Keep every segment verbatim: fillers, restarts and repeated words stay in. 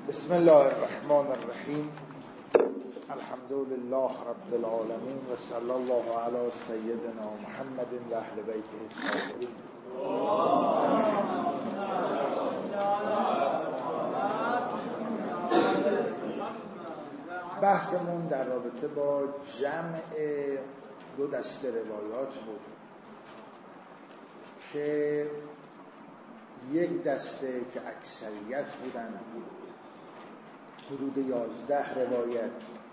بسم الله الرحمن الرحیم. الحمد لله رب العالمین و صلی الله علی سیدنا محمد و اهل بیته الطاهرین. بحثمون در رابطه با جمع دو دسته روایات بود که یک دسته که اکثریت بودند، حدود یازده روایت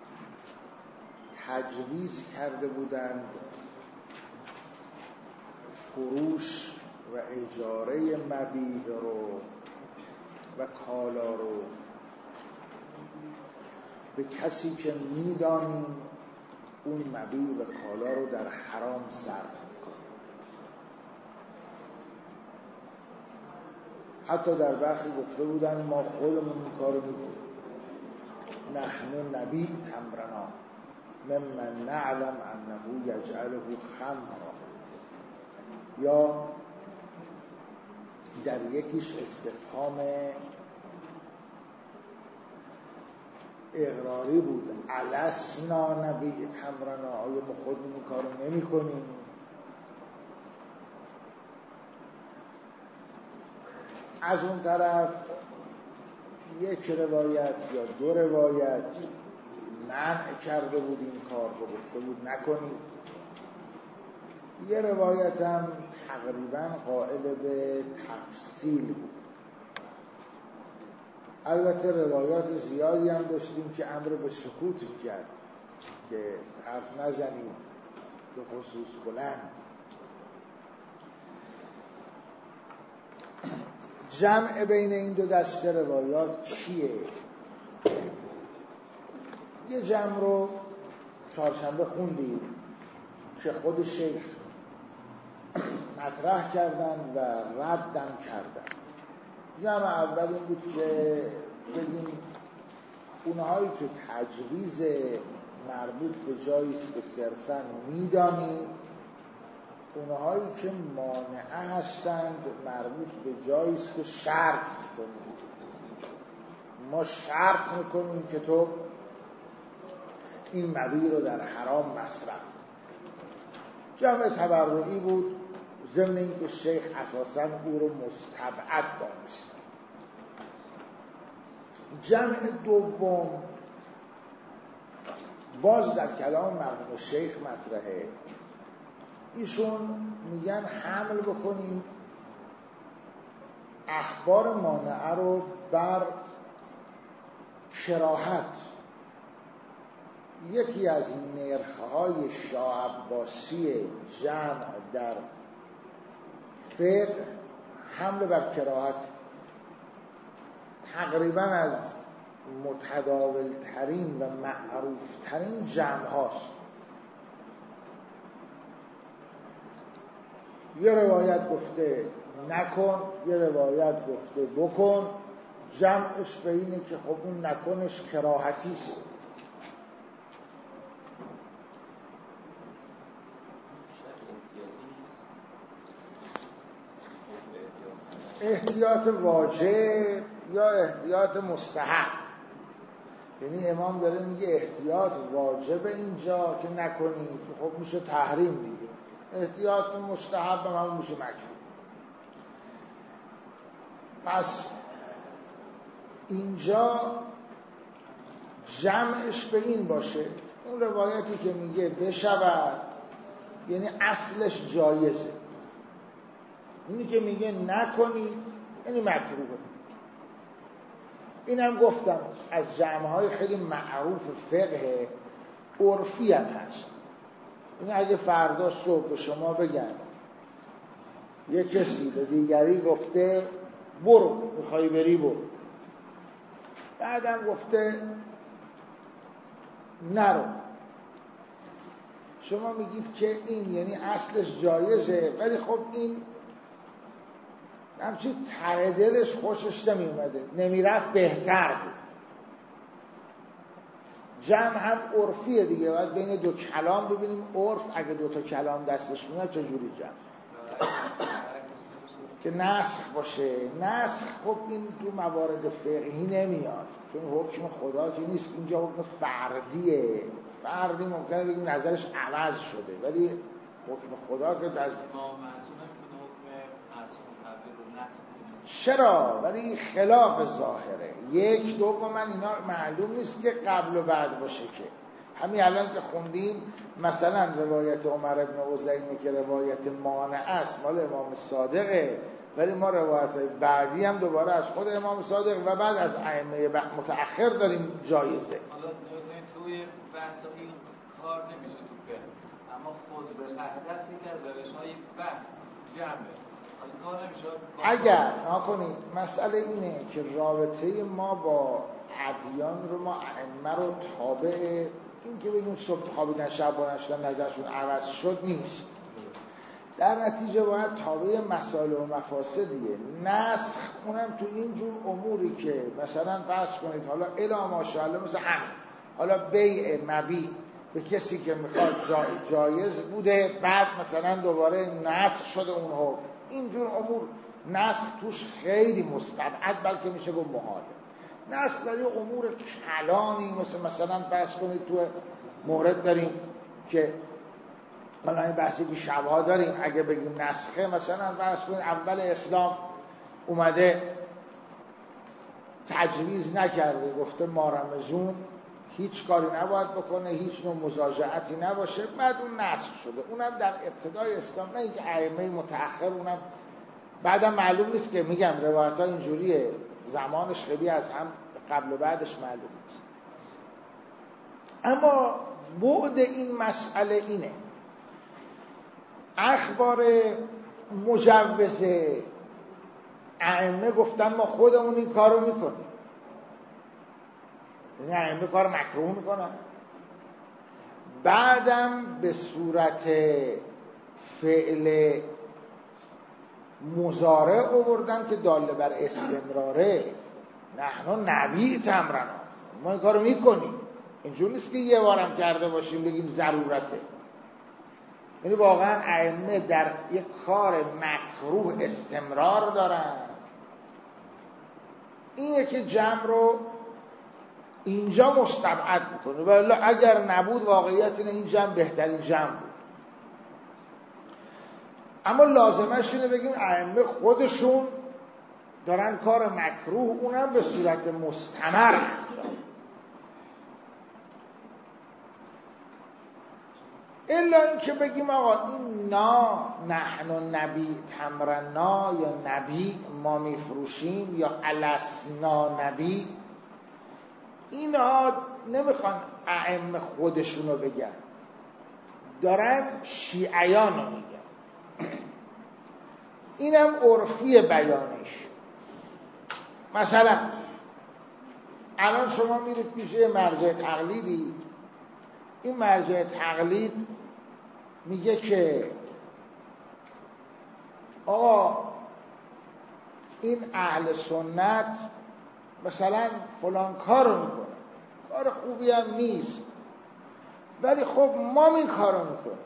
تجویز کرده بودند فروش و اجاره مبیع رو و کالا رو به کسی که میدانیم اون مبیع و کالا رو در حرام صرف میکنه. حتی در برخی گفته بودن ما خودمون این کارو میکنیم، نحن نبیع تمرنا ممن نعلم انه یجعله خمرا. یا در یکیش استفهام اقراری بود، السنا نبیع تمرنا، آیا ما خودمون این کارو نمی کنیم؟ از اون طرف یک روایت یا دو روایت منع کرده بود این کار رو، گفته بود نکنید. یه روایت هم تقریبا قائل به تفصیل بود. البته روایات زیادی هم داشتیم که امر به سکوت می‌کرد که حرف نزنید، به خصوص بلند. جمع بین این دو دسته روایات چیه؟ یه جمع رو چهارشنبه خوندیم که خود شیخ مطرح کردن و ردم کردن. جمع اول این بود که بگیم اونهایی که تجویز مربوط به جاییست که صرفاً میدانیم، اونهایی که مانعه هستند مربوط به جاییست که شرط میکنیم. ما شرط میکنیم که تو این مبیع رو در حرام مصرف. جمع تبرعی بود، ضمن اینکه شیخ اساساً او رو مستبعد دانست. جمع دوم باز در کلام مرحوم شیخ مطرحه. ایشون میگن حمل بکنیم اخبار مانعه رو بر کراهت. یکی از نرخ‌های شاه عباسی جمع در فقه حمل بر کراهت تقریبا از متداول ترین و معروف ترین جمع هاست. یه روایت گفته نکن، یه روایت گفته بکن. جمعش به اینه که خب اون نکنش کراهتیست. احتیاط واجب یا احتیاط مستحب. یعنی امام داره میگه احتیاط واجب اینجا که نکنید، خب میشه تحریم دیگه. احتیاط مستحب هم همون میشه مکروه. پس اینجا جمعش به این باشه. اون روایتی که میگه بشود یعنی اصلش جایزه، اینی که میگه نکنید یعنی مکروهه. اینم گفتم از جمع‌های خیلی معروف فقه عرفی هم هست. این اگه فردا صبح به شما بگن یه کسی به دیگری گفته برو، میخوای بری برو، بعدم گفته نرو، شما میگید که این یعنی اصلش جایزه، ولی خب این همچی ته دلش خوشش نمی اومده، نمیرفت بهتر بود. جمع هم عرفیه دیگه، باید بین دو کلام ببینیم عرف اگه دو تا کلام دستش میاد چجوری جمع. که نسخ باشه. نسخ خب این تو موارد فقهی نمیاد، چون حکم خدا که نیست، اینجا حکم فردیه. فردی ممکنه بگیم نظرش عوض شده، ولی حکم خدا که از چرا؟ ولی خلاف ظاهره. یک دو من اینا معلوم نیست که قبل و بعد باشه. که همین الان که خوندیم مثلا روایت عمر ابن عزینه که روایت مانع است مال امام صادقه، ولی ما روایت های بعدی هم دوباره از خود امام صادق و بعد از ائمه متأخر داریم جایزه. حالا توی بحث این کار نمیشه تو فقه، اما خود بالعهد یک از روش‌های بحث جمعه. اگر نکنید مسئله اینه که رابطه ما با ادیان رو، ما ائمه رو تابع این که بگیم صبح خوابیدن شب بلند شدن نظرشون عوض شد نیست، در نتیجه باید تابع مسائل و مفاسدیه. نسخ اونم تو این جور اموری که مثلا فرض کنید حالا الا ماشاءالله مثلا همین حالا بیع مبیع به کسی که میخواد جایز بوده، بعد مثلا دوباره نسخ شده اون حکم. اینجور امور نسخ توش خیلی مستبعد، بلکه میشه گفت محاله. نسخ در یه امور کلانی مثل مثلا فرض کنید تو مورد داریم که حالا این بحثی که شبها داریم، اگه بگیم نسخه مثلا فرض کنید اول اسلام اومده تجویز نکرده، گفته ما رمضون هیچ کاری نباید بکنه، هیچ نوع مزاجعتی نباشه، بعد اون نسخ شده. اونم در ابتدای اسلام، نه اینکه ائمه متأخر، اونم بعدم معلوم نیست که میگم روایت‌ها اینجوریه، زمانش خیلی از هم قبل و بعدش معلوم نیست. اما بعد این مسئله اینه، اخبار مجوزه ائمه گفتن ما خودمون این کارو میکنیم، یعنی ائمه کار مکروه میکنن، بعدم به صورت فعل مضارع آوردن که داله بر استمراره. نحن نبی تمرنا، ما این کارو میکنیم، اینجور نیست که یه بارم کرده باشیم بگیم ضرورته. یعنی واقعا ائمه در یک کار مکروه استمرار دارن. اینه که جمع رو اینجا مستبعد میکنه، ولی اگر نبود واقعیت اینه این جمع بهترین جمع بود. اما لازمش اینه بگیم ائمه خودشون دارن کار مکروه، اونم به صورت مستمر انجام. الا این که بگیم آقا این نا نحن نبی تمرنا یا نبی ما میفروشیم یا الاسنا نبی، اینا نمیخوان ائمه خودشونو بگن، دارن شیعیانو میگن. اینم عرفی بیانش. مثلا الان شما میرید پیش مرجع تقلیدی، این مرجع تقلید میگه که آقا این اهل سنت مثلا فلان کارو میکنه، کار خوبی هم نیست، ولی خب ما این کارو میکنیم.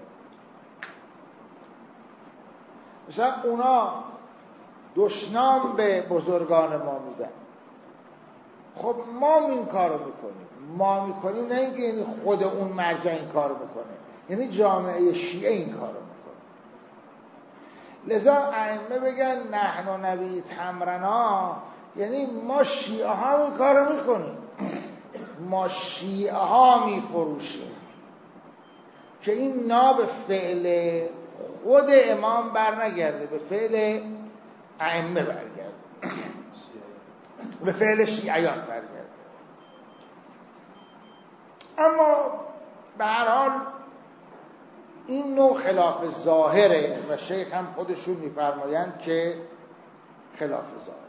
مثلا اونا دشنام به بزرگان ما میدن، خب ما این کارو میکنیم. ما میکنیم نه اینکه یعنی خود اون مرجع این کارو میکنه، یعنی جامعه شیعه این کارو میکنه. لذا ائمه بگن نحن نبی تمرنا، یعنی ما شیعه ها این کارو میکنیم، ما شیعه ها میفروشیم. که این نا به فعل خود امام بر نگرده، به فعل ائمه برگرده، به فعل شیعیان برگرده. اما به هر حال این نوع خلاف ظاهره و شیخ هم خودشون میفرمایند که خلاف ظاهر.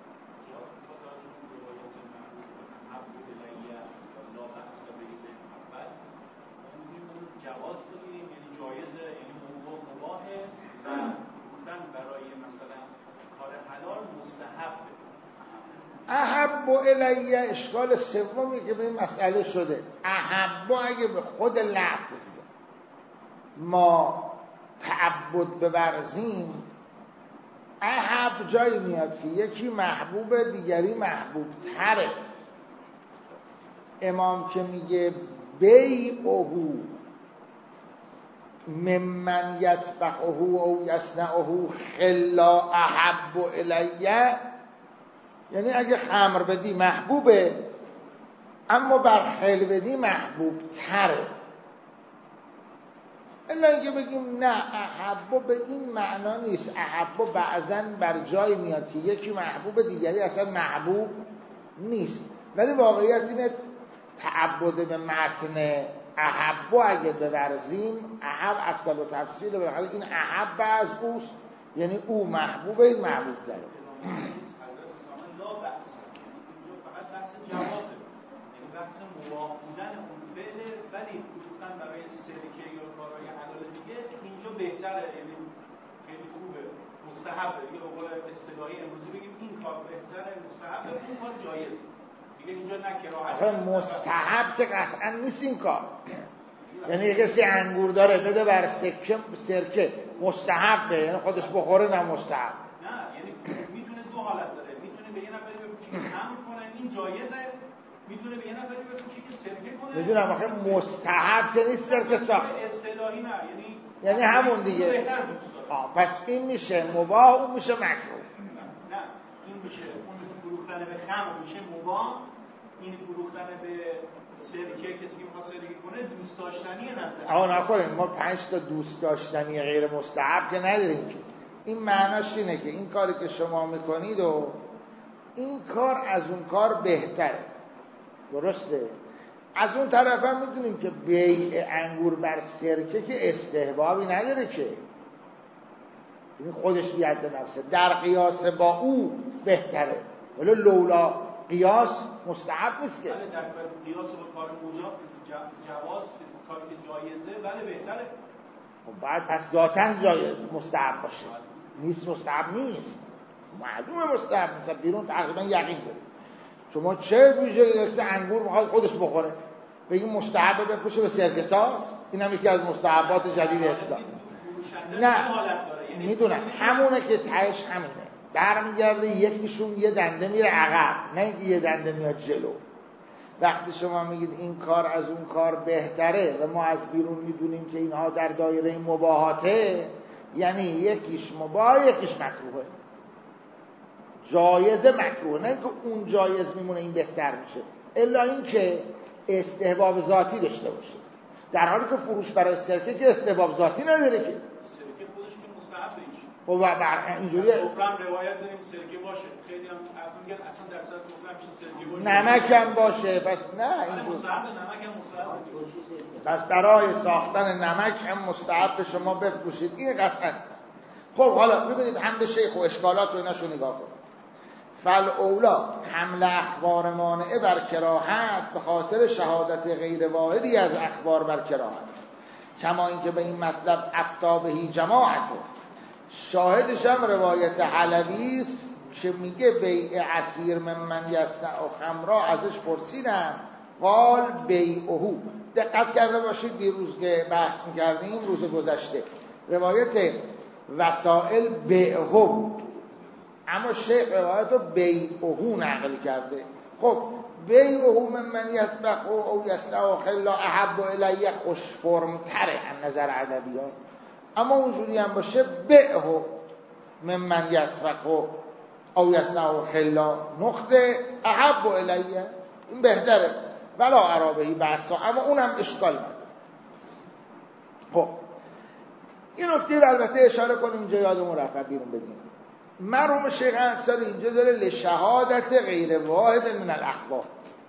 احب الیه اشکال سومی که به این مسئله شده، احب اگه به خود لفظ ما تعبد ببرزیم احب جایی میاد که یکی محبوب دیگری محبوب تره. امام که میگه بیعهو ممن یطبخه او یصنعه خلا احب الیه، یعنی اگه خمر بدی محبوبه اما بر خل بدی محبوب تره. الا اینکه بگیم نه احب به این معنا نیست. احب بعضا بر جای میاد که یکی محبوب دیگری اصلا محبوب نیست، ولی واقعیت اینه تعبد به متن احب اگه بورزیم، احب افضل و تفصیل بخاطر این احب از اوست، یعنی او محبوب این محبوب داره. فقط بحث جوازه، یعنی بحث مباح بودن اون فعله، ولی فروختن برای سرکه یا کارهای حلال دیگه اینجا بهتره، یعنی خیلی خوبه، مستحبه. یا به قول اصطلاحی امروزی بگیم این کار بهتره، مستحبه، اون کار جایزه دیگه. اینجا نه کراهت، مستحب که قطعا نیست این کار. یعنی یه کسی انگور داره بده بر سکه سرکه، مستحبه، یعنی خودش بخوره نه مستحب. نه یعنی میتونه دو حالت داره، میتونه به یه نفری بفروشه که خمر کنه این جایزه، میتونه به یه نفری بفروشه که سرکه کنه. میدونم آخه مستحب که نیست سرکه ساخت، اصطلاحی نه، یعنی یعنی همون دیگه. آه پس این میشه مباح، اون میشه مکروه. نه این میشه اون فروختن به خمر میشه مباح، این فروختن به سرکه کسی که میخواد سرکه کنه دوست داشتنی نظر. آها نکنیم ما پنج تا دوست داشتنی غیر مستحب که نداریم که. این معناش اینه که این کاری که شما میکنید و این کار از اون کار بهتره، درسته؟ از اون طرف هم میدونیم که بیع انگور بر سرکه که استحبابی نداره که، یعنی خودش بیاد نفسه، در قیاس با او بهتره، ولی لولا قیاس مستحب نیست که. بله در قیاس با کار موجب جواز کاری که جایزه بله بهتره. خب بعد پس ذاتاً جای مستحب باشه، نیست مستحب نیست، معلومه مستحب نیست، بیرون تقریبا یقین داره. شما چه ویژگی داشته انگور میخواد خودش بخوره بگیم مستحب بپوشه به سرکه ساز؟ این هم یکی از مستحبات جدید اسلام. نه میدونم همونه که تهش همینه، برمیگرده یکیشون یه دنده میره عقب، نه اینکه یه دنده میاد جلو. وقتی شما میگید این کار از اون کار بهتره و ما از بیرون میدونیم که اینها در دایره مباحاته، یعنی یکیش مباح یکیش مکروهه، جایز مکروه، نه که اون جایز میمونه این بهتر میشه، الا این که استحباب ذاتی داشته باشه، در حالی که فروش برای سرکه که استحباب ذاتی نداره که. سرکه خودش که مستحبه ایش. خب بر اینجوریه. سفرم روایت داریم سرکه باشه، خیلی هم میگن اصلا در سر سفرم میشه سرکه باشه. نمک هم باشه، پس نه اینجوری. مستحب نمک هم مستحب. پس برای ساختن نمک هم مستحب شما بفروشید، این قطعا. خب حالا ببینید حمد شیخ و اشکالات و ایناشو نگاه کنید. فل اولا حمل اخبار مانعه بر کراهت به خاطر شهادت غیر واحدی از اخبار بر کراهت، کما اینکه به این مطلب افتابهی جماعت، شاهدش هم روایت حلبی است که میگه بیع عصیر ممن یصنع و خمرا، ازش پرسیدن قال بیعهو. دقت کرده باشید دیروز که بحث میکردیم روز گذشته روایت وسائل بیعهو، اما شیخ روایت رو بیعهو نقل کرده. خب بیعهو ممن یطبخ او یصنع خلا احب الیه خوش فرم تره از نظر ادبیات، اما اونجوری هم باشه بیعهو ممن یطبخ او یصنع خلا نقطه احب الیه، این بهتره ولا عربهی بحثا، اما اونم اشکال نداره. خب این نکته رو البته اشاره کنیم اینجا یادمون رفت بیرون بدیم. مرحوم شیخ انصاری اینجا داره لشهادت غیر واحد من الاخبار.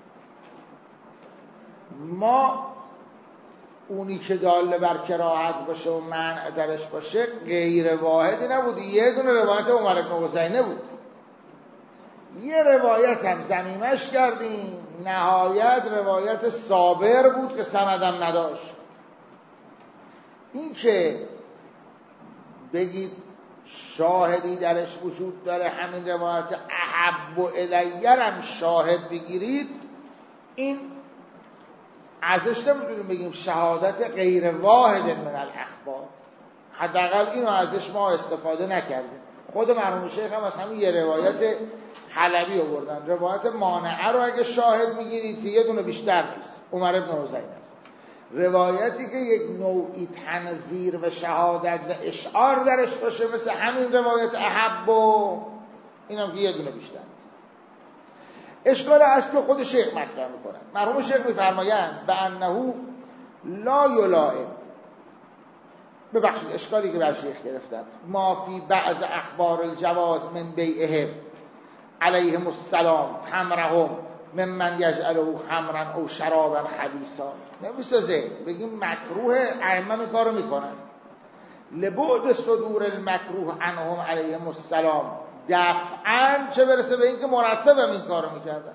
ما اونی که داله بر کراهت باشه و منع درش باشه غیر واحدی نبود، یه دونه روایت عمر بن حسینه بود، یه روایت هم ضمیمش کردیم، نهایت روایت صابر بود که سندم نداشت. این که بگید شاهدی درش وجود داره همین روایت احب و الیرم شاهد بگیرید، این ازش نمیتونیم بگیم شهادت غیر واحد من الاخبار، حداقل اینو ازش ما استفاده نکردیم. خود مرحوم شیخ هم از همین یه روایت حلبی آوردن. روایت مانعه رو اگه شاهد میگیرید که یه دونه بیشتر نیست، عمر بن حسین است. روایتی که یک نوعی تنظیر و شهادت و اشعار درش باشه مثل همین روایت احب و اینم که یه دونه بیشتر نیست. اشکال اصلی خود شیخ مطرح میکنن. مرحوم شیخ میفرمایند به انه لا یلائم، ببخشید اشکالی که بر شیخ گرفتن، ما فی بعض اخبار الجواز من بیعهم علیهم السلام تمرهم ممن یجعله خمرا او شرابا خبیثا. نمیسازه بگیم مکروه، ائمه این کارو میکنن. لبعد صدور المکروه عنهم علیهم السلام دفعاً، چه برسه به این که مرتب هم این کارو میکردن.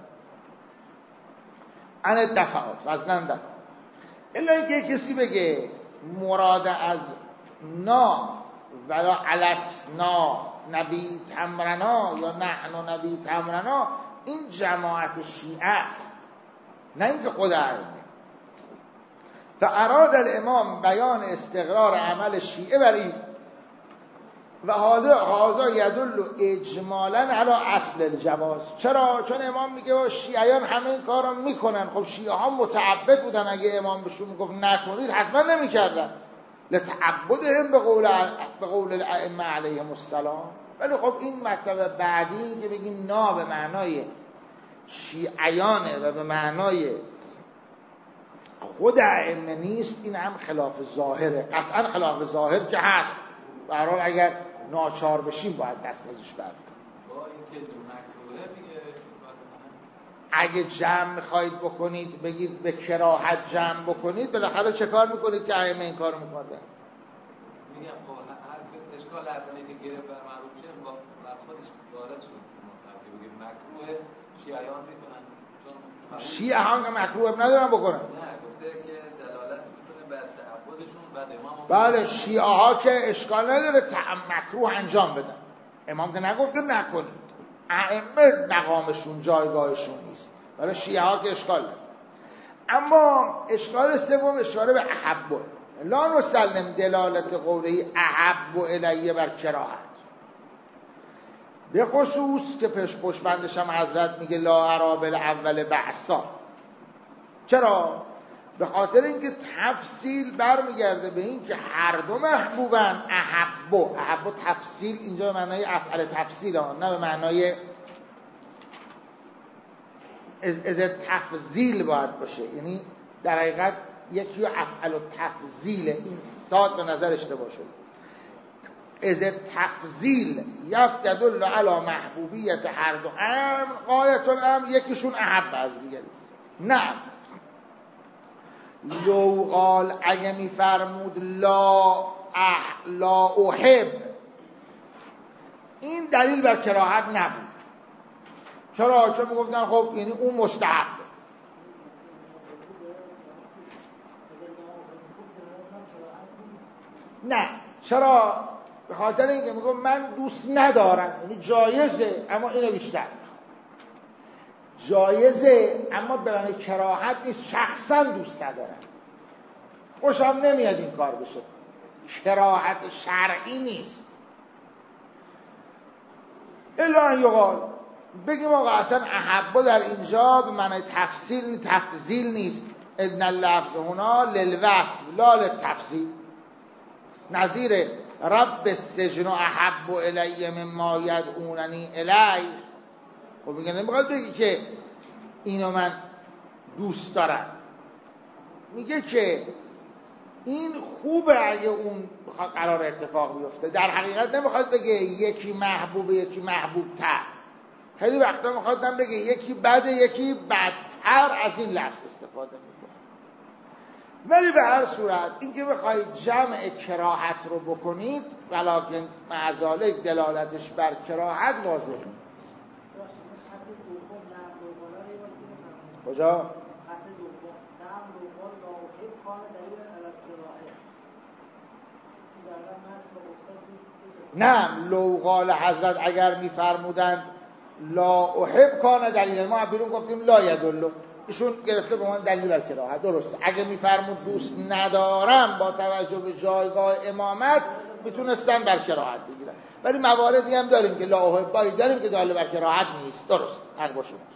ان دفعات وزنن دفعات. الا اینکه کسی بگه مراد از نا ولا علسنا نبی تمرنا یا نحن نبی تمرنا، این جماعت شیعه است، نه اینکه خود ائمه. فاراد الامام بیان استقرار عمل شیعه بر این و حالا هذا یدل اجمالا علی اصل الجواز. چرا؟ چون امام میگه شیعیان همه این کارو میکنن. خب شیعه ها متعبد بودن، اگه امام بهشون میگفت نکنید حتما نمیکردن، لتعبدهم به قول به قول الائمه علیهم السلام. ولی خب این مطلب بعدی که بگیم نا به معنای شیعیانه و به معنای خود ائمه نیست، این هم خلاف ظاهره. قطعا خلاف ظاهر که هست، به هر حال اگر ناچار بشیم باید دست ازش برداریم. با اینکه دو مکروهه میگه اگه جمع میخواید بکنید بگید به کراهت جمع بکنید، بالاخره چه کار میکنید که ائمه این کارو میکنن؟ میگم خب هر اشکال اولی که گرفت بر معروف شه با بر خودش وارد شد. بگیم مکروه شیعیان میکنن، چون شیعه ها که مکروه ندارن بکنن. نه گفته که دلالت میکنه بر تعبدشون بعد امام. بله شیعه ها که اشکال نداره مکروه انجام بدن، امام که نگفته نکنید، ائمه مقامشون جایگاهشون نیست، ولی شیعه ها که اشکال نداره. اما اشکال سوم اشاره به احب، لا نسلم دلالت قوله احب الیه بر کراهت، به خصوص که پش پشبندش هم حضرت میگه لا ارابل اول بعثا. چرا؟ به خاطر اینکه تفصیل برمیگرده به این که هر دو محبوبن. احب احب تفصیل اینجا به معنای افعال تفصیل ها، نه به معنای از, از تفضیل باید باشه. یعنی در حقیقت یکی افعال تفضیل، این صاد به نظر اشتباه شده. از تفضیل یفدل علی محبوبیت هر دو امر غایت الامر، یکیشون احب از دیگری. نه لو قال اگه میفرمود لا اح لا احب، این دلیل بر کراهت نبود. چرا؟ چون میگفتن خب یعنی اون مستحب. نه چرا؟ به خاطر اینکه میگم من دوست ندارم، یعنی جایزه اما اینو بیشتر جایزه اما به معنی کراهت نیست، شخصا دوست ندارم، خوشم نمیاد این کار بشه، کراهت شرعی نیست. الا ان یقال، بگیم آقا اصلا احبا در اینجا به معنی تفصیل تفضیل نیست، ان اللفظ هنا للوصف لا للتفصیل. نظیر رب السجن احب الی مما یدعوننی الی. خب میگه نمیخواد بگی که اینو من دوست دارم، میگه که این خوبه اگه اون قرار اتفاق بیفته. در حقیقت نمیخواد بگه یکی محبوبه یکی محبوب تر، خیلی وقتا میخواد بگه یکی بده یکی بدتر از این لفظ استفاده میکنه. ولی به هر صورت اینکه بخواید جمع کراهت رو بکنید ولکن معذالک دلالتش بر کراهت واضح نیست. کجا؟ نه لو قال حضرت اگر میفرمودند لا احب کان دلیل، ما بیرون گفتیم لا یدل، ایشون گرفته به من دلیل بر کراهت. درسته اگه میفرمود دوست ندارم با توجه به جایگاه امامت، میتونستن بر کراهت بگیرن، ولی مواردی هم داریم که لا احبایی داریم که دال بر کراهت نیست. درست حق با شما.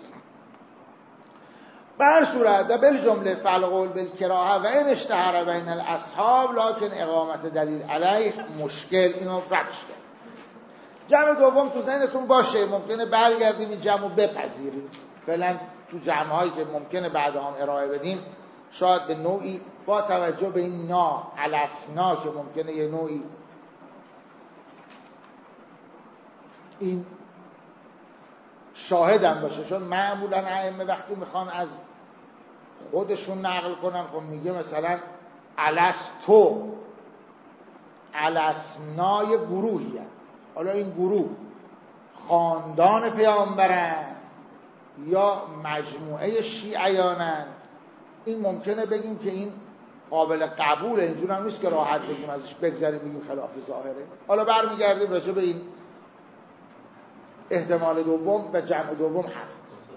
به هر صورت و بالجمله فالقول بالکراهه و این اشتهر بین الاصحاب لکن اقامت دلیل علیه مشکل. اینو ردش کرد. جمع دوم تو ذهنتون باشه، ممکنه برگردیم این جمع رو بپذیریم. فعلا تو جمع هایی که ممکنه بعد هم ارائه بدیم شاید به نوعی با توجه به این نا الاسنا که ممکنه یه نوعی این شاهدم باشه، چون معمولا ائمه وقتی میخوان از خودشون نقل کنن خب میگه مثلا الستو الاسنای گروهی هم. حالا این گروه خاندان پیامبرن یا مجموعه شیعیانن، این ممکنه بگیم که این قابل قبوله، اینجور هم نیست که راحت بگیم ازش بگذاریم بگیم خلاف ظاهره. حالا برمیگردیم راجع به این احتمال دوم و جمع دوم حرف.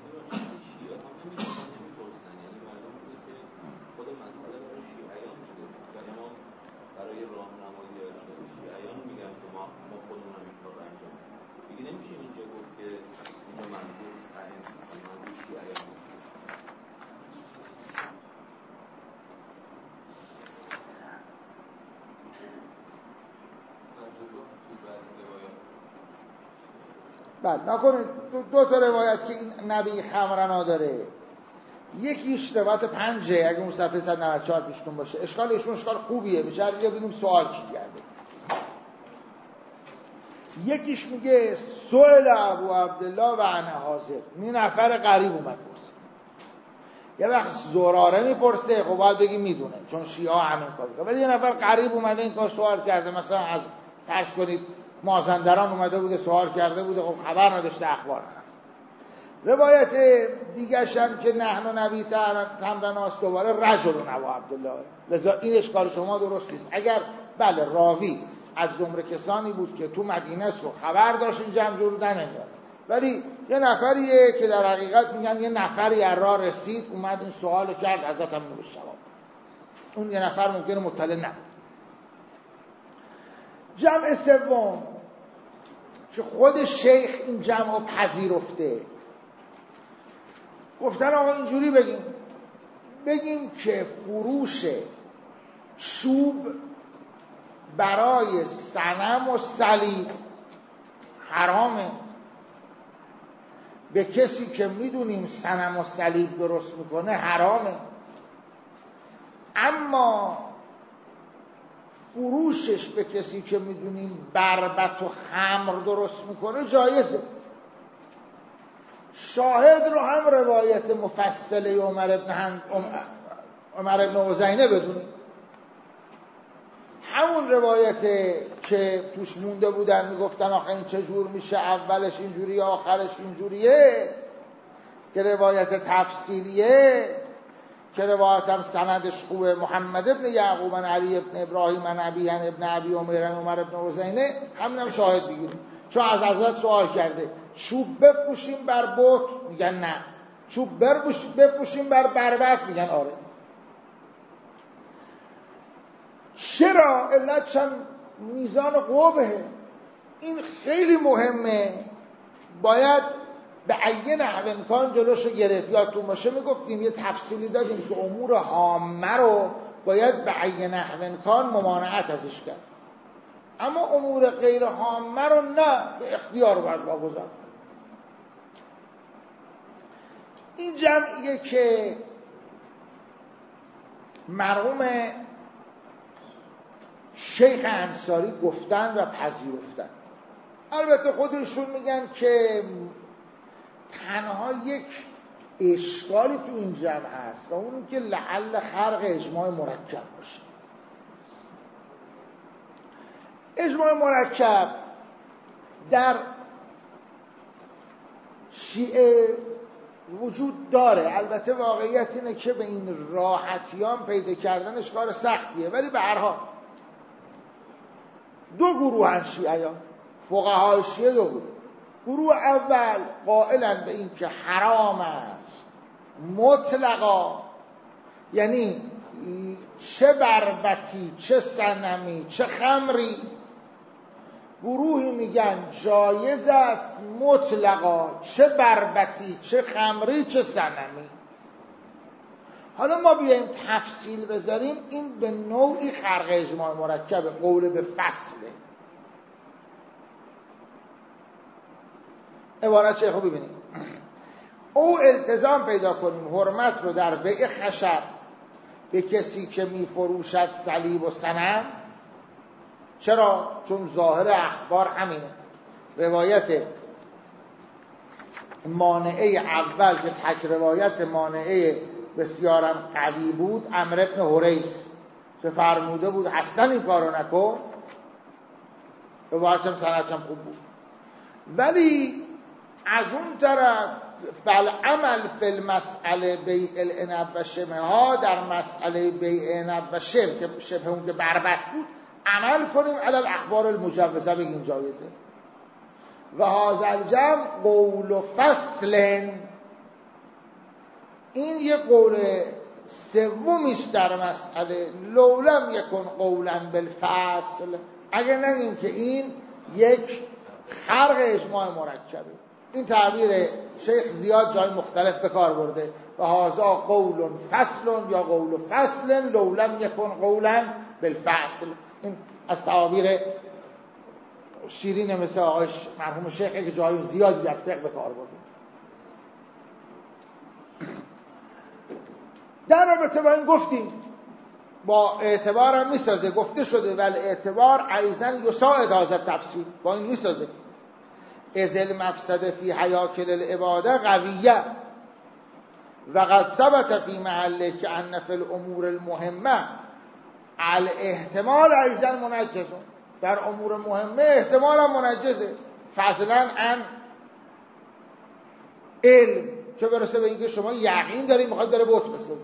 بعد نکنید دو, دو تا روایت که این نبی خمرنا داره، یکیش روایت پنجه اگه اون صفحه صد و نود و چهار پیشتون باشه، اشکال ایشون اشکال خوبیه، بشه بیا ببینیم سوال چی کرده. یکیش میگه سئل ابو عبدالله و انا حاضر، این نفر غریب اومد پرسید. یه وقت زراره میپرسه خب باید بگی میدونه چون شیعه همین کار میکنه، ولی یه نفر غریب اومده این کار سوال کرده، مثلا از فرض کنید مازندران اومده بوده سوال کرده بوده، خب خبر نداشته اخبار نرفت. روایت دیگرش هم که نحن نبی تمرناست دوباره رجل ابو عبدالله، لذا این اشکال شما درست نیست. اگر بله راوی از جمله کسانی بود که تو مدینه است و خبر داشت این جمع جور زن نمیاد، ولی یه نفریه که در حقیقت میگن یه نفری از راه رسید اومد این سوال کرد حضرت هم نور شواب، اون یه نفر ممکنه مطلع نبود. جمع سوم که خود شیخ این جمع رو پذیرفته، گفتن آقا اینجوری بگیم بگیم که فروش چوب برای صنم و صلیب حرامه، به کسی که میدونیم صنم و صلیب درست میکنه حرامه، اما فروشش به کسی که میدونیم بربط و خمر درست میکنه جایزه. شاهد رو هم روایت مفصله عمر ابن هند عمر ابن عزینه بدونیم، همون روایت که توش مونده بودن میگفتن آخه این چجور میشه اولش اینجوریه آخرش اینجوریه، که روایت تفصیلیه، که روایت هم سندش خوبه، محمد ابن یعقوب عن علی ابن ابراهیم عن ابی عن ابن ابی عمر عن عمر ابن عزینه، همین هم شاهد بگیریم. چون از حضرت سوال کرده چوب بپوشیم بر بت، میگن نه، چوب بپوشیم بر بربط، میگن آره. چرا؟ علتش هم میزان قبحه. این خیلی مهمه، باید به عین امکان جلوشو گرفت. یادتون باشه میگفتیم یه تفصیلی دادیم که امور هامه رو باید به عین امکان ممانعت ازش کرد، اما امور غیر هامه رو نه، به اختیار باید واگذار. این جمعیه که مرحوم شیخ انصاری گفتن و پذیرفتن. البته خودشون میگن که تنها یک اشکالی تو این جمع هست و اون که لعل خرق اجماع مرکب باشه. اجماع مرکب در شیعه وجود داره، البته واقعیت اینه که به این راحتیان پیدا کردنش کار سختیه، ولی به هر حال دو گروه هن شیعیان، فقهای شیعه دو گروه. گروه اول قائلن به این که حرام است مطلقا، یعنی چه بربطی، چه صنمی، چه خمری. گروهی میگن جایز است مطلقا، چه بربطی، چه خمری، چه صنمی. حالا ما بیایم تفصیل بذاریم، این به نوعی خرق اجماع مرکب، قول به فصله. عبارت چه خوب ببینیم. او التزام پیدا کنیم حرمت رو در بیع خشب به کسی که میفروشد صلیب و صنم. چرا؟ چون ظاهر اخبار همینه. روایت مانعه اول که تک روایت مانعه بسیارم قوی بود، عمرو بن حریث که فرموده بود اصلا این کارو نکن، روایتم سندش خوب بود. ولی از اون طرف فالعمل فی المسئله بیع العنب و شبه ها، در مسئله بیع عنب و شبه که شبه اون که بربط بود عمل کنیم علی الاخبار المجوزه، بگیم جایزه. و هذا الجمع قول و فصل، این یه قول سومیست در مسئله. لولم یکن قولا بالفصل، اگر نگیم که این یک خرق اجماع مرکبه. این تعبیر شیخ زیاد جای مختلف به کار برده. و هذا قول فصل یا قول فصل لولم یکن قولا بالفصل. این از تعابیر شیرین مثل آقای مرحوم شیخه که جای زیادی در فقه به کار برده. در رابطه با این گفتیم با اعتبار هم میسازه، گفته شده ولی اعتبار ایضا یساعد هذا تفسیر، با این میسازه. از المفسده فی حیاکل العباده قویه و قد ثبت فی محله که ان فی الامور المهمه الاحتمال ایضا منجزه، در امور مهمه احتمال هم منجزه، فضلا عن علم، چه برسه به اینکه شما یقین دارید میخواید داره بت بسازه.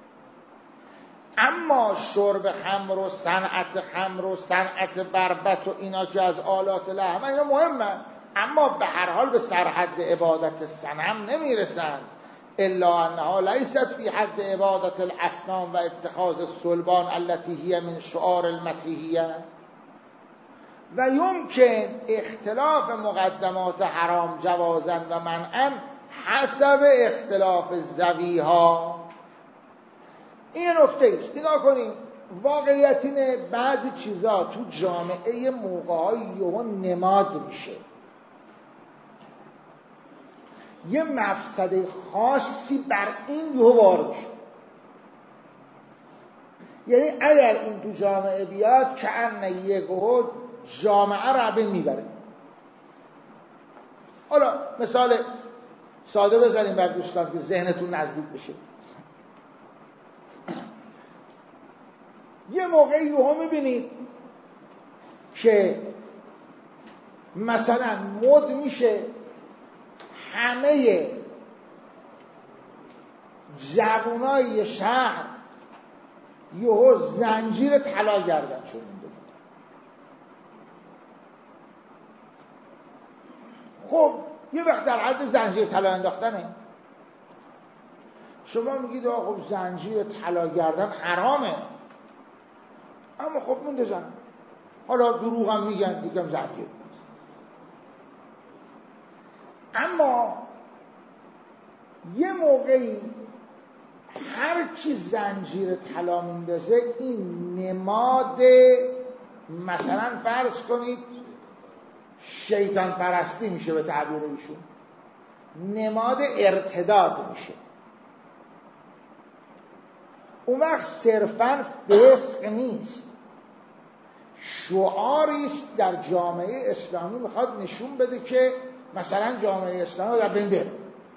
اما شرب خمر و صنعت خمر و صنعت بربط و اینا که از آلات لهمه اینا مهمه، اما به هر حال به سرحد عبادت صنم نمیرسن. الا انها لیست فی حد عبادت الاصنام و اتخاذ الصلبان التي هي من شعار المسیحیه. و یمکن اختلاف مقدمات حرام جوازن و منعن حسب اختلاف زویها. این نکته است. نگاه کنیم، واقعیت اینه بعضی چیزا تو جامعه موقع‌های یهو نماد میشه، یه مفسده خاصی بر این یهو وارد میشه. یعنی اگر این تو جامعه بیاد که ان یهو جامعه رو به میبره. حالا مثال ساده بزنیم بر دوستان که ذهنتون نزدیک بشه. یه موقعی یهو میبینید که مثلا مد میشه همه جوانای شهر یهو زنجیر طلا گردنشون میندازن. خب یه وقت در حد زنجیر طلا انداختنه، شما میگید آقا خب زنجیر طلا گردن حرامه، اما خب میندازن. حالا دروغ هم میگن دیگه زنجیر. اما یه موقعی هر کی زنجیر طلا میندازه این نماد، مثلا فرض کنید شیطان پرستی میشه به تعبیر ایشون، نماد ارتداد میشه. اون وقت صرفاً فسق نیست، شعاری است در جامعه اسلامی، میخواد نشون بده که مثلا جامعه اسلامی در بین بره.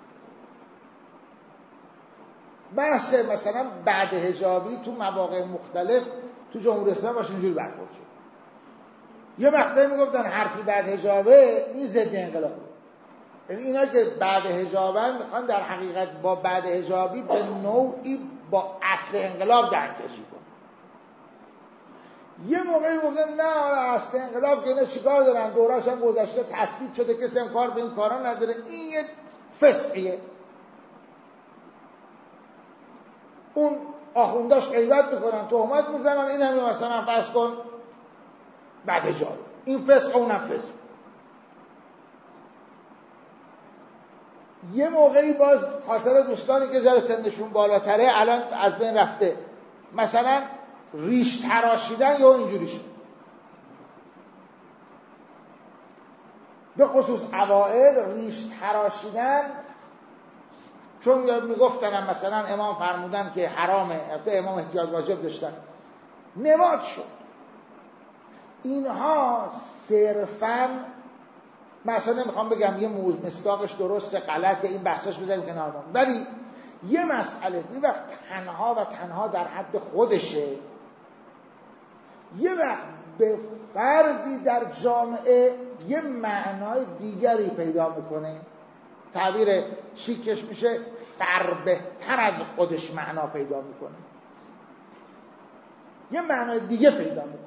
بحث مثلا بعد حجابی تو مواقع مختلف تو جمهوری اسلامی باشه اینجوری برخورد شد. یه مقطعی میگفتن هر کی بعد حجابه این ضد انقلاب. یعنی اینا که بعد حجابن میخوان در حقیقت با بعد حجابی به نوعی با اصل انقلاب درکشی کن. یه موقعی گفتن نه اصل انقلاب که اینا چیکار دارن، دورش هم گذشته تثبیت شده کسی هم کار به این کارا نداره، این یه فسقیه. اون آخونداش غیبت میکنن، تهمت میزنن، این هم مثلا فرض کن بدهجار، این فسق اونم فسق. یه موقعی باز خاطر دوستانی که ذره سنشون بالاتره الان از بین رفته، مثلا ریش تراشیدن یا اینجوری شد، به خصوص اوائل ریش تراشیدن، چون میگفتن مثلا امام فرمودن که حرامه، البته امام احتیاط واجب داشتن، نماد شد. اینها صرفاً، مثلا نمیخوام بگم یه موضوع مصداقش درسته غلطه، این بحثاش بذاریم کنار، ولی یه مسئله یه وقت تنها و تنها در حد خودشه، یه وقت به فرضی در جامعه یه معنای دیگری پیدا میکنه، تعبیر شیکش میشه فربهتر از خودش معنا پیدا میکنه، یه معنای دیگه پیدا میکنه.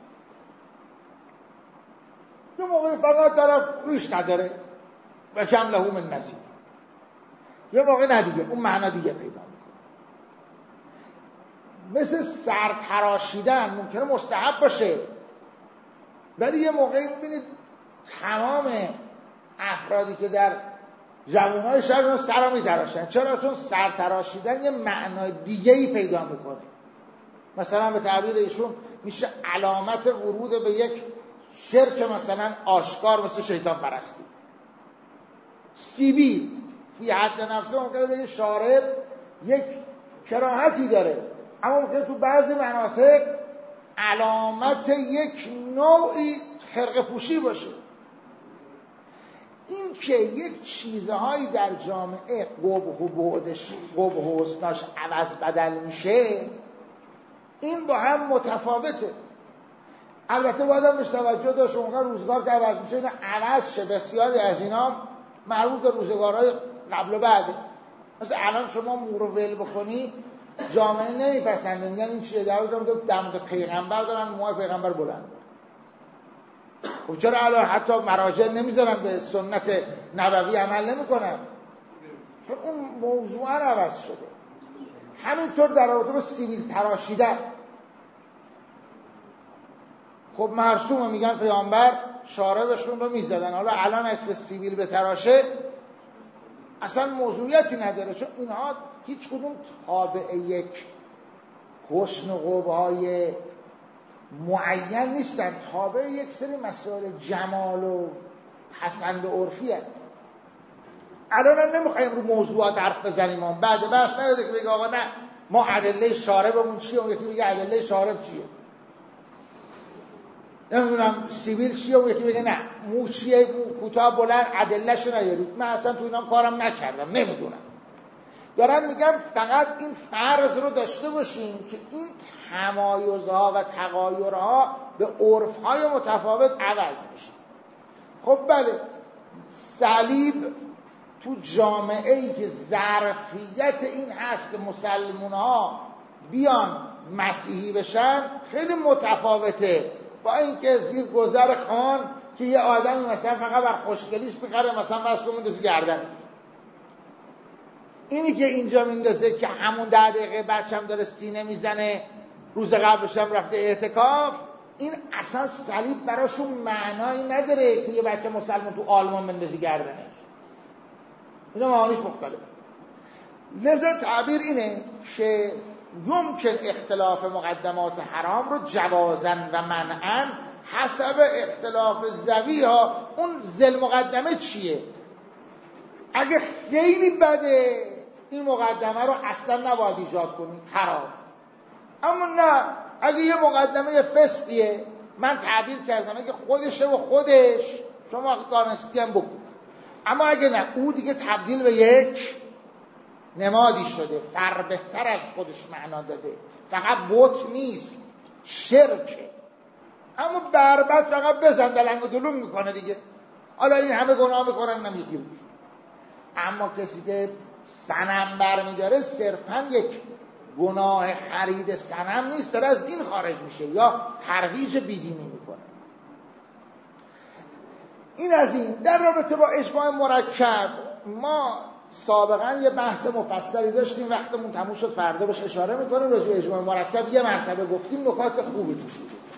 یه موقعی فقط طرف ریش نداره و کم له من نصیب، یه موقع نه دیگه اون معنا دیگه پیدا میکنه. مثل سر تراشیدن ممکنه مستحب باشه، ولی یه موقعی میبینید تمام افرادی که در جوانای شهر سر رو میتراشن. چرا؟ چون سر تراشیدن یه معنای دیگه‌ای پیدا میکنه. مثلا به تعبیر ایشون میشه علامت ورود به یک شرک مثلا آشکار، مثل شیطان پرستی. سیبیل فی حد نفسه ممکنه به یه شارب یک کراهتی داره، اما ممکنه تو بعضی مناطق علامت یک نوعی خرقه پوشی باشه. این که یک چیزهایی در جامعه قبح و بعدش، قبح و حسناش عوض بدل میشه، این با هم متفاوته. البته باید هم بهش توجه داشت، اونها روزگار که عوض میشه اینا عوض شه. بسیاری از اینا مربوط به روزگارهای قبل و بعده. مثلا الان شما مور و ول بکنی جامعه نمیپسنده، میگن این چیه، در مورد در مورد پیغمبر دارن موهای پیغمبر بلند. خب چرا الان حتی مراجع نمیذارن به سنت نبوی عمل نمیکنن؟ چون اون موضوع عوض شده. همینطور در رابطه با سیبیل تراشیدن، خب مرسومه، میگن پیامبر شاربشون رو میزدن، حالا الان اگه سیبیل به تراشه اصلا موضوعیتی نداره، چون اینها هیچ کدوم تابع یک حسن و قبهای معین نیستن، تابع یک سری مسائل جمال و پسند عرفی هست. الان هم نمیخوایم رو موضوعات حرف بزنیم، هم بعد بحث نیاده که بگه آقا نه ما ادله شاربمون چیه، اون یکی بگه ادله شارب چیه، نمیدونم سیبیل چیه، اون یکی بگه نه مو چیه، مو کوتاه بلند ادلهشو نیارید. من اصلا تو اینا کارم نکردم، نمیدونم. دارم میگم فقط این فرض رو داشته باشیم که این تمایزها و تغایرها به عرفهای متفاوت عوض میشه. خب بله، صلیب تو جامعه ای که ظرفیت این هست که مسلمان‌ها بیان مسیحی بشن خیلی متفاوته با اینکه زیر گذر خان که یه آدمی مثلا فقط بر خوشگلیش بخره، مثلا فرض کن میندازه گردن. اینی که اینجا میندازه که همون ده دقیقه بچه‌م داره سینه میزنه، روز قبلش هم رفته اعتکاف، این اصلا صلیب براشون معنایی نداره که یه بچه مسلمان تو آلمان بندازه گردنش. اینا معانیش مختلفه. لذا تعبیر اینه که یمکن اختلاف مقدمات حرام رو جوازن و منعا حسب اختلاف زوی ها. اون ذل مقدمه چیه؟ اگه خیلی بده این مقدمه رو اصلا نباید ایجاد کنید، حرام. اما نه، اگه یه مقدمه فسقیه، من تعبیر کردم اگه خودشه و خودش شما دانستی هم بکن، اما اگه نه او دیگه تبدیل به یک نمادی شده، فربهتر از خودش معنا داده، فقط بت نیست، شرکه. اما بربط فقط بزن دلنگ و دلون میکنه دیگه. حالا این همه گناه میکنن نمیگیر. اما کسی که صنم برمیداره صرفا یک گناه خرید صنم نیست، داره از دین خارج میشه یا ترویج بیدینی میکنه. این از این. در رابطه با اجماع مرکب، ما سابقا یه بحث مفصلی داشتیم، وقتمون تموم شد، فردا بهش اشاره میکنیم. راجع به اجماع مرکب یه مرتبه گفتیم، نکات خوبی توش بود.